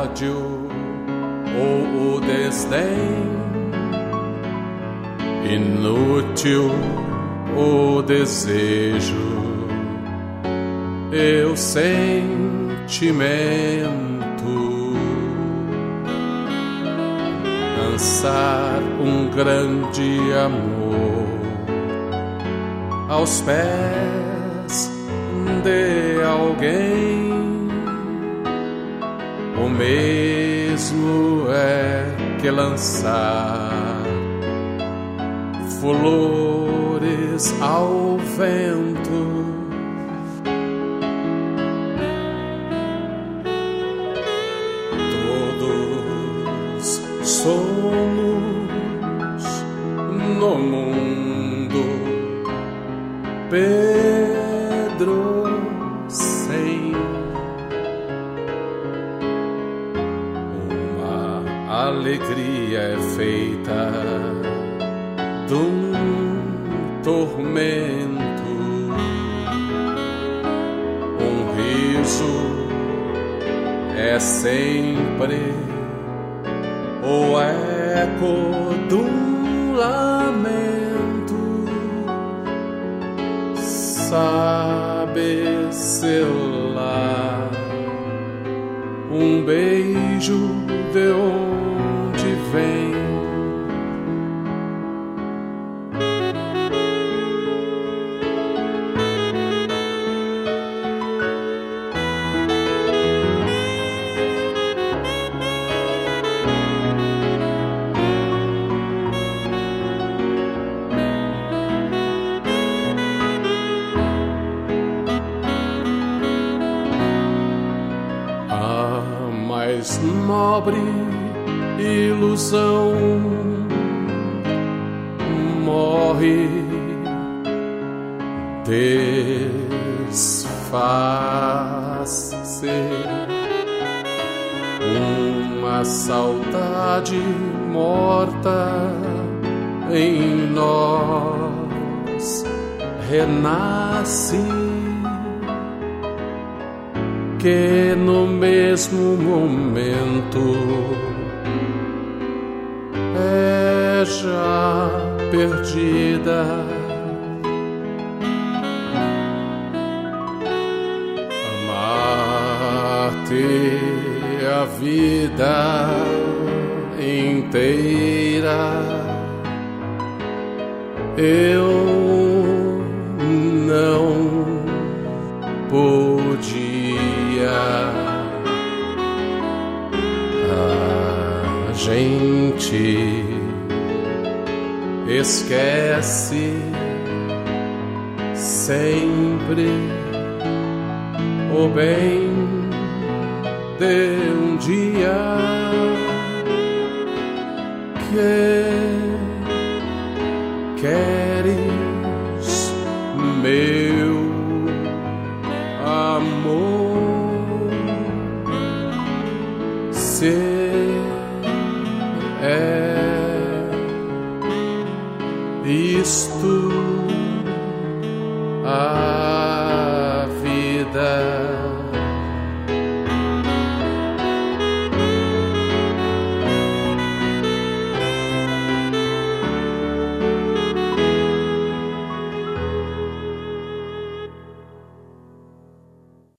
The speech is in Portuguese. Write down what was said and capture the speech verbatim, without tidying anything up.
ódio ou o desdém, inútil o desejo, eu sentimento, lançar um grande amor aos pés de alguém, o mesmo é que lançar flores ao vento. Todos somos no mundo Pedro sem uma alegria é feita de um tormento, um riso é sempre o eco de um lamento. Sabe-se lá um beijo de onde vem. Mais nobre ilusão morre, desfaz-se uma saudade morta em nós, renasce, que no mesmo momento é já perdida. Amar-te a vida inteira, eu não podia. A gente esquece sempre o bem de um dia que queres, meu amor, se é isto a